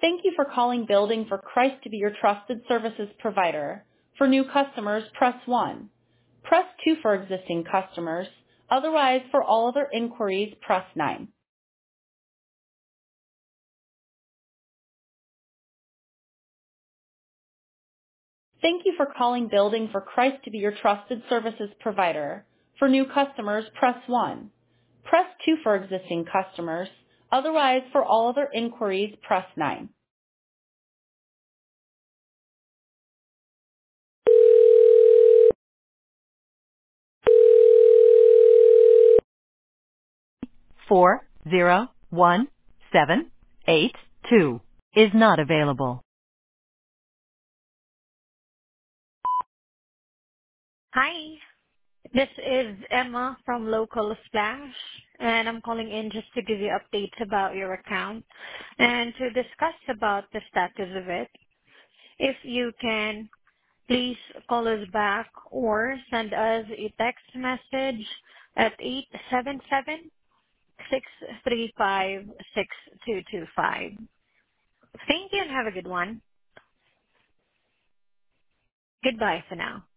Thank you for calling Building for Christ to be your trusted services provider. For new customers, press 1. Press 2 for existing customers. Otherwise, for all other inquiries, press 9. Thank you for calling Building for Christ to be your trusted services provider. For new customers, press 1. Press 2 for existing customers. Otherwise, for all other inquiries, press 9. Four zero one 782 is not available. Hi, this is Emma from Local Splash, and I'm calling in just to give you updates about your account and to discuss about the status of it. If you can, please call us back or send us a text message at 877-635-6225. Thank you and have a good one. Goodbye for now.